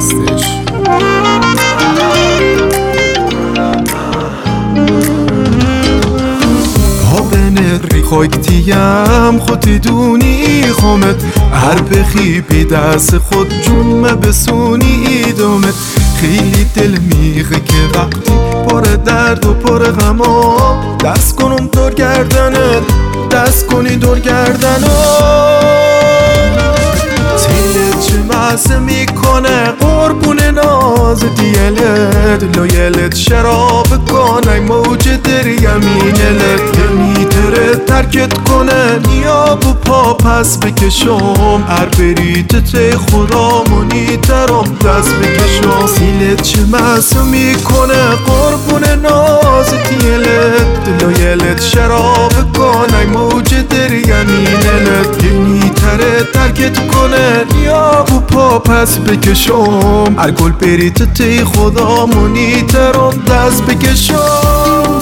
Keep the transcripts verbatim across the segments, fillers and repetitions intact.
هستش. خاکتیم خودی دونی خامت هر بخی بی دست خود جون بسونی ایدامت. خیلی دل میخه که وقتی پر درد و پر غما دست کنم دور گردنت، دست کنی دور گردنت. تیلت چه مزه میکنه قربون ناز دیلت، لایلت شراب کنه موج در یمینلت. دل میتره ترکت کنه نیاب و پا پس بکشم، هر بریت تی خدا منی ترم دست بکشم. سیلت چه مزه میکنه قربون ناز دیلت، لایلت شراب کنه موج در یمینلت. دل میتره ترکت کنه نیاب و پا پس بکشم، هر گل بریت تی خدا منی ترم دست بکشم.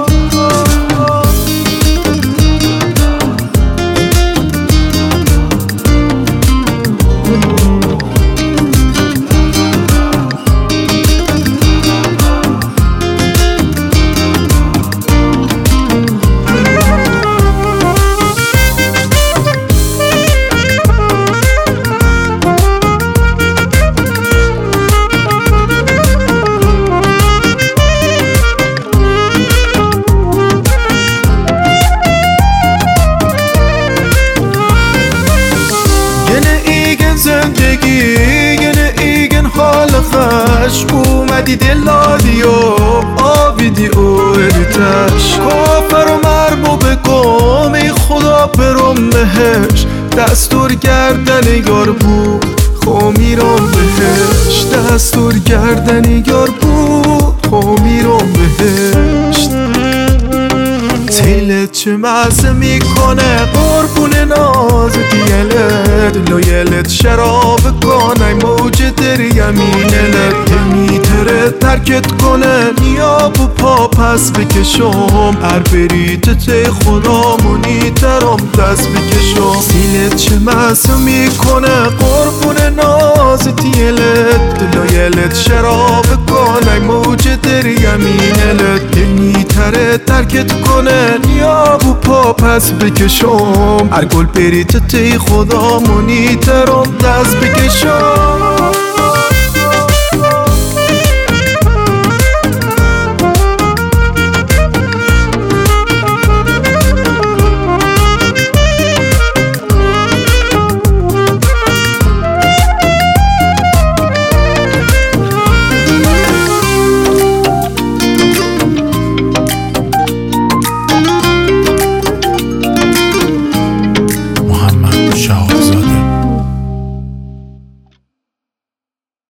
زندگی یه ایگن حال خش اومدی دلادی و آویدی او اریتش. کافر و مرمو بگم ای خدا برم بهش، دستور گردن یار بود خو میرم بهش، دستور گردن یار بود خو میرم بهش. تیلت چه مزه میکنه قربون ناز دیلت، لایلت شراب کنه موج در یمینلت. دل میتره ترکت کنه نیاب و پا پس بکشم، هر بریت تی خدا منی ترم دست بکشم. سیلت چه مزه میکنه قربون ناز دیلت، لایلت شراب کنه موج در یمینلت. دل میتره ترکت کنه نیاب و پا پس بکشم، هر گل بریت تی خدا منی ترم دست بکشم.